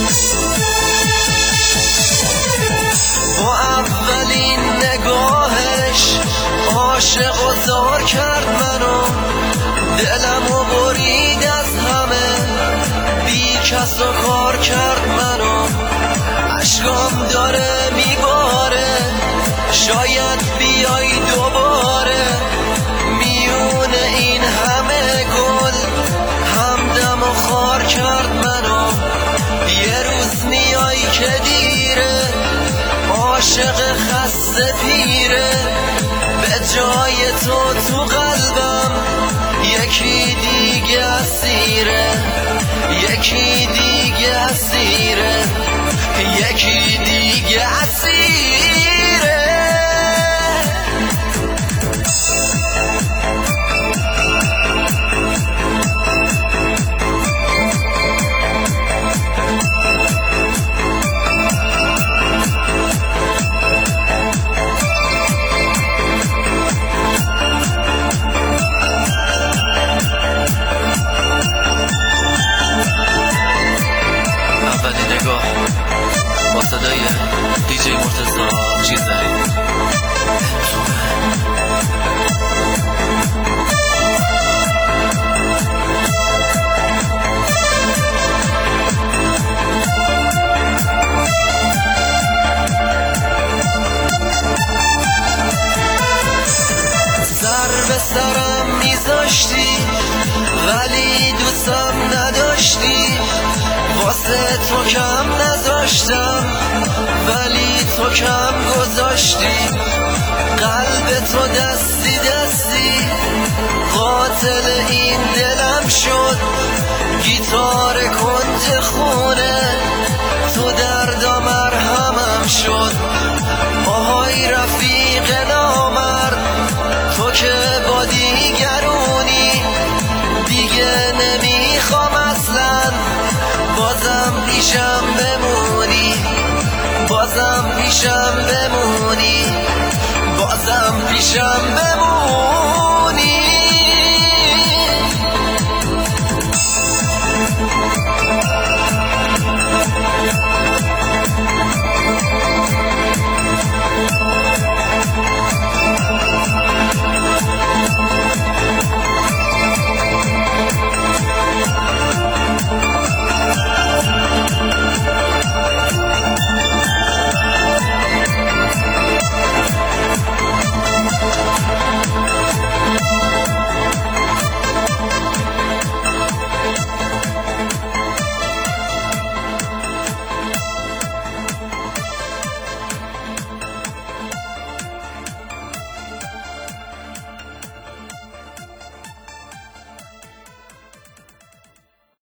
با اولین نگاهش عاشق و زار کرد منو، دلمو برید از همه، بی کس و کار کرد منو. عشقام داره میباره، شاید بیای دوباره، میون این همه گل همدم و خار کرد منو. یه روز میای که دیره، عاشق خسته پیره، به جای تو قلبم یکی دیگه اسیره، یکی دیگه اسیره، یکی دیگه اسیره. اولین نگاه با صدای دیجی مرتضی چیزه. سر به سرم میذاشتی ولی دوستم نداشتی، واسه تو کم نذاشتم ولی تو کم گذاشتی. قلب تو دستی دستی قاتل این دلم شد، گیتار کنج خونه تو دردا مرهمم شد. آهای رفیق نامرد، تو که با دیگرونی دیگه نمیخوام اصلا، بازم پیشم بمونی، بازم پیشم بمونی، بازم پیشم بمونی.